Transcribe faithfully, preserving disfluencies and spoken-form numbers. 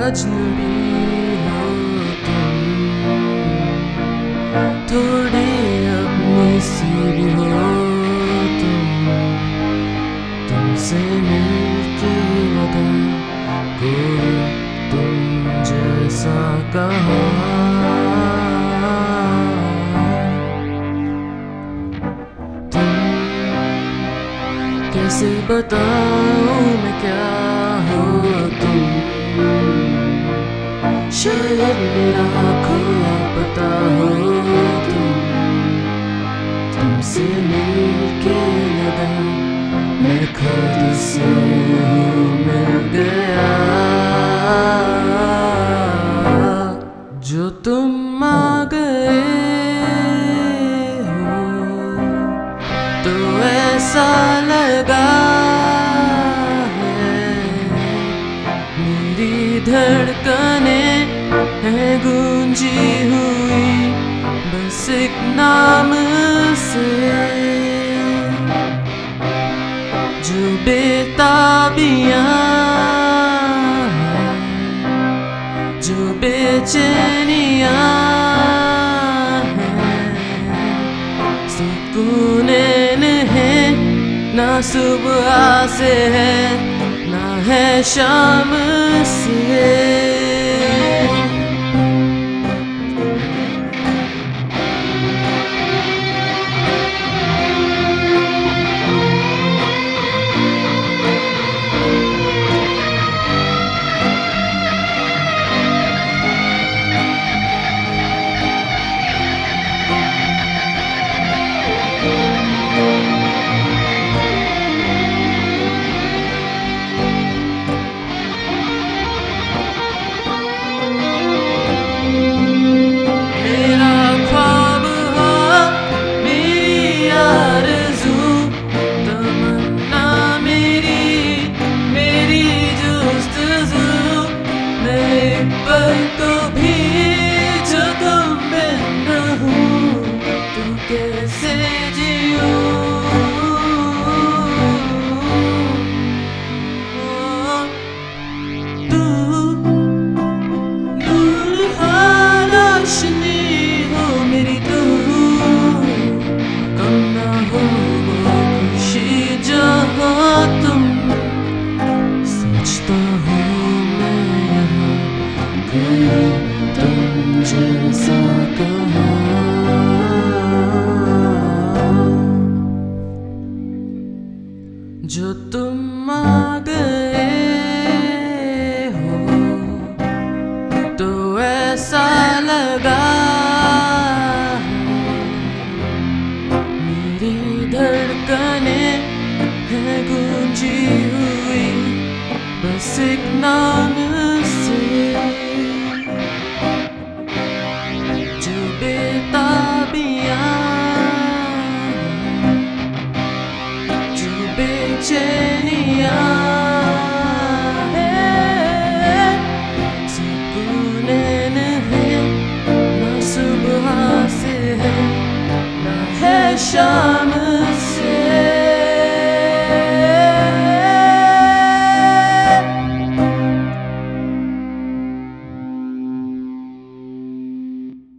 अजनबी हो तुम, थोड़ी अपनी सी भी हो तुम। तुमसे मिलके लगा कोई तुम जैसा कहा। तुम कैसे बताऊं मैं क्या हो तुम, शायद मेरा खोया पता हो तुम। तुमसे मिलके लगा मैं खुद से हूँ मिल गया। जो तुम आ गए हो तो ऐसा लगा है मेरी धड़कनें है गूंजी हुई बस एक नाम से। जो बेताबियां हैं, जो बेचैनियां हैं, सुकून है ना सुबह से है ना है शाम से। पल को भी जो तुम बिन रहूं तो कैसे जियूं। तू नूर रोशनी हो मेरी, तू कम ना हो वो खुशी जो हो तुम। सोचता हूँ तुम जैसा कहा। जो तुम आ गए हो तो ऐसा लगा मेरी धड़कनें है गूंजी हुई बस एक नाम से। बेचैनियां है सुकून है ना सुबह से है ना है शाम